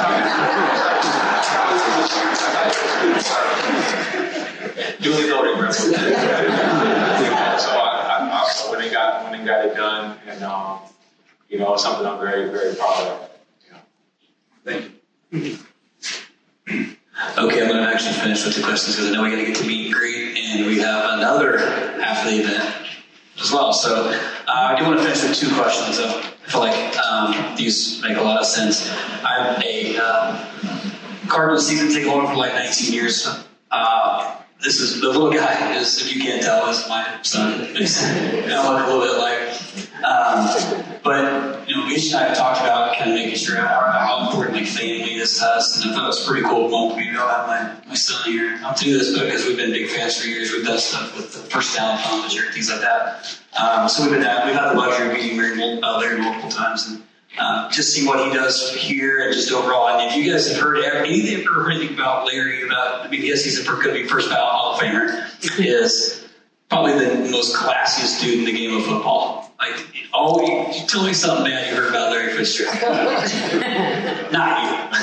Duly noted, grandpa. So I went and got it done. And, it's something I'm very, very proud of. Thank you. Okay, I'm going to actually finish with the questions because I know we got to get to meet and greet, and we have another half of the event as well. So I do want to finish with 2 questions. I feel like these make a lot of sense. I'm a Cardinals season ticket holder for like 19 years. This is the little guy. If you can't tell, is my son. I look a little bit like. But Mitch and I have talked about kind of making sure how important like family is to us, and I thought it was pretty cool moment to have my son here. I'll do this because we've been big fans for years. We've done stuff with the First Down Fund this year, things like that. So we've had the luxury of meeting Larry multiple times, and just see what he does here and just overall. And if you guys have heard anything about Larry, yes, he's going to be first ballot Hall of Famer, is probably the most classiest dude in the game of football. Like, you tell me something bad you heard about Larry Fitzgerald. Not you.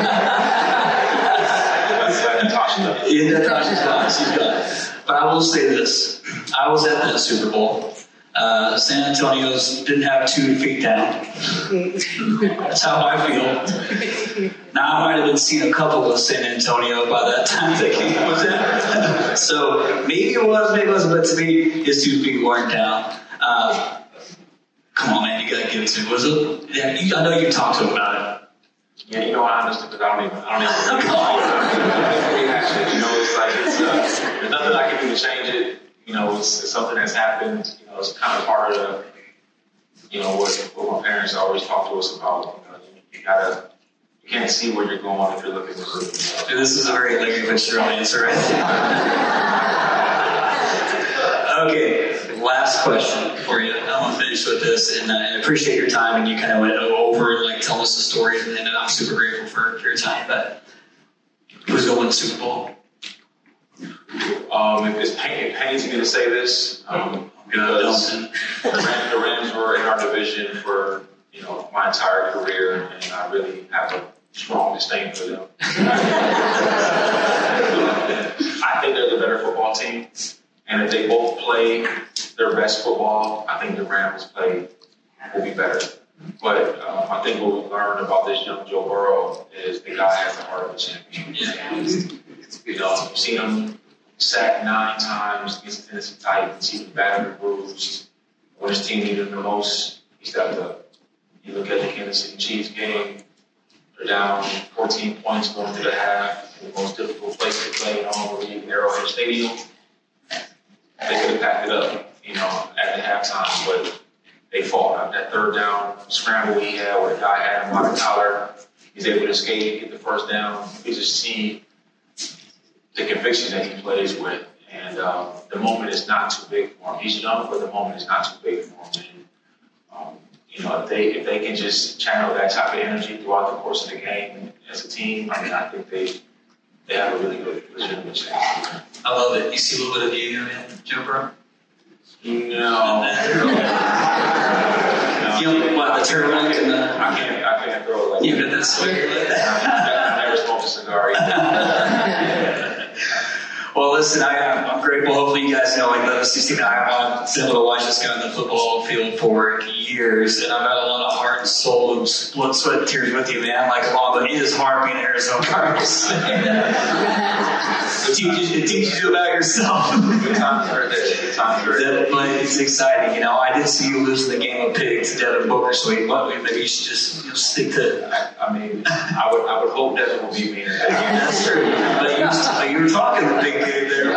Natasha's class, he's got it. But I will say this. I was at that Super Bowl. San Antonio's didn't have 2 feet down. That's how I feel. Now, I might have been seeing a couple of San Antonio by that time the game was in. So maybe it was, maybe it wasn't, but to me, his 2 feet weren't down. Come on, man, you gotta give it to me. Was it? Yeah, I know you talked to him about it. Yeah, honestly, because I don't even there's nothing I can do to change it. It's something that's happened. It's kind of part of what my parents always talk to us about. You can't see where you're going if you're looking at the This is a very Larry Fitzgerald answer, right? Okay, last question for you. I want to finish with this, and I appreciate your time, and you kind of went over and tell us the story, and I'm super grateful for your time. But who's going to win the Super Bowl? It pains me to say this, because the Rams were in our division for my entire career, and I really have a strong disdain for them. I think they're the better football team, and if they both play their best football, I think the Rams will be better. But I think what we learned about this young Joe Burrow is the guy has the heart of a champion. And, you've seen him sacked 9 times against the Tennessee Titans. He was battered and bruised. When his team needed him the most, he stepped up. You look at the Kansas City Chiefs game, they're down 14 points going to the half, the most difficult place to play in all the league, Arrowhead Stadium. They could have packed it up, at the halftime, but they fought. That 3rd down scramble he had where the guy had him by the collar, he's able to escape, get the first down. You just see the conviction that he plays with, and the moment is not too big for him. He's young, but the moment is not too big for him. And, if they can just channel that type of energy throughout the course of the game as a team, I think they have a really good legitimate chance. I love it. You see a little bit of you in Joe Burrow? No. The turtleneck and the... I can't throw it like that. You got that swing. I never smoked a cigar either. Well, listen. listen, I'm grateful. Hopefully you guys know, like the 69, I've been able to watch this guy on the football field for years, and I've got a lot of heart and soul and blood, sweat, and tears with you, man. Like, although it is hard being an Arizona Cardinals. It teaches you about yourself. Good times are there. Good times are there. But it's exciting, you know. I did see you losing the game of pig to Devin Booker, so maybe you should just stick to. I mean, I would hope Devin will beat me in that game. That's true. But you were talking the big game there.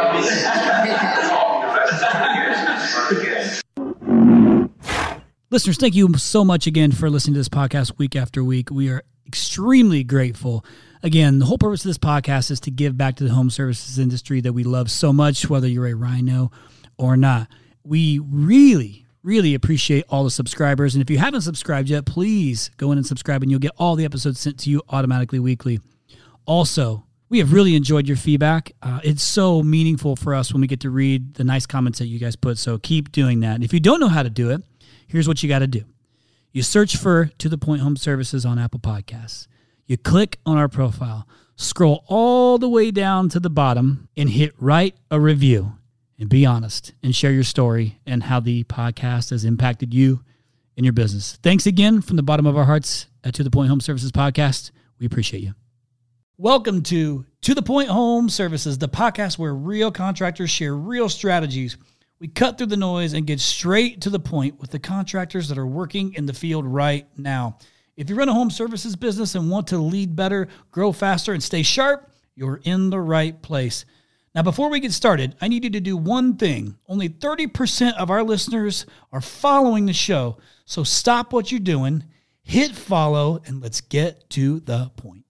Listeners, thank you so much again for listening to this podcast week after week. We are extremely grateful. Again, the whole purpose of this podcast is to give back to the home services industry that we love so much, whether you're a Rhino or not. We really, really appreciate all the subscribers. And if you haven't subscribed yet, please go in and subscribe, and you'll get all the episodes sent to you automatically weekly. Also, we have really enjoyed your feedback. It's so meaningful for us when we get to read the nice comments that you guys put, so keep doing that. And if you don't know how to do it, here's what you got to do. You search for To The Point Home Services on Apple Podcasts. You click on our profile, scroll all the way down to the bottom, and hit write a review. And be honest and share your story and how the podcast has impacted you and your business. Thanks again from the bottom of our hearts at To The Point Home Services Podcast. We appreciate you. Welcome to The Point Home Services, the podcast where real contractors share real strategies. We cut through the noise and get straight to the point with the contractors that are working in the field right now. If you run a home services business and want to lead better, grow faster, and stay sharp, you're in the right place. Now, before we get started, I need you to do one thing. Only 30% of our listeners are following the show. So stop what you're doing, hit follow, and let's get to the point.